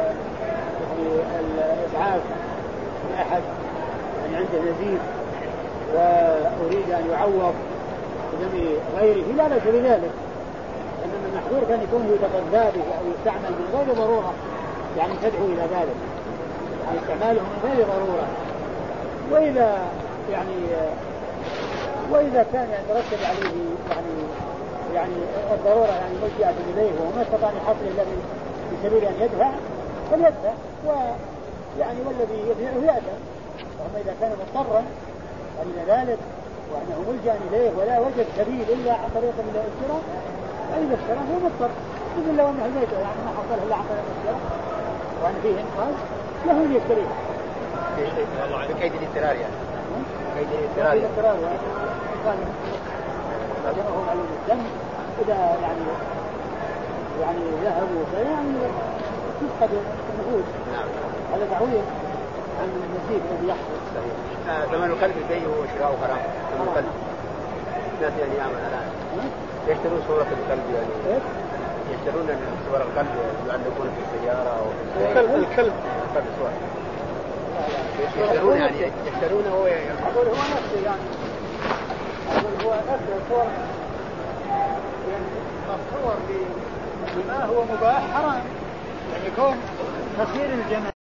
يعني الإسعاف لأحد يعني عنده نزيف وأريد أن يعوض بدم غيره لا بأس بذلك، إنما المحظور كان يكون يتغذى به أو يستعمل من غير ضرورة يعني تدعو إلى ذلك، يعني استعماله من غير ضرورة. وإذا يعني وإذا كان يترتب عليه يعني يعني الضرورة يعني ملجأة إليه وما استطاع أن يحصل الذي بسبيل أن يدفع فليدفع، ويعني والذي يدفعه يأثم. وأما إذا كان مضطرا إلى ذلك وأنه ملجأ إليه ولا وجد سبيل إلا عن طريق الاشتراء فإذا اشترى هو مضطر، إذن لو أنه بيته يعني ما حصل إلا عن طريق الاشتراء وأن فيه إنقاذ له أن يشتريه. بكيد الاضطرار يعني. بكيد الاضطرار كان أجره معلوم الدم إذا يعني يعني ذهبوا فيعني تفقد النفوس. نعم. هذا تعويض عن النزيف الذي يحصل. صحيح. ثمن القلب بيعه وشراؤه حرام. ثمن القلب. الناس يعني يعمل الآن. يشترون صورة القلب يعني. يشترون صور القلب يعلقون في السيارة أو الكلب الكلب الكلب صور. يشترون يعني يشترونه هو أقول هو نفسه يعني أقول هو نفسه صور يعني مصور بما هو مباح حرام، يعني يكون تصوير الجمال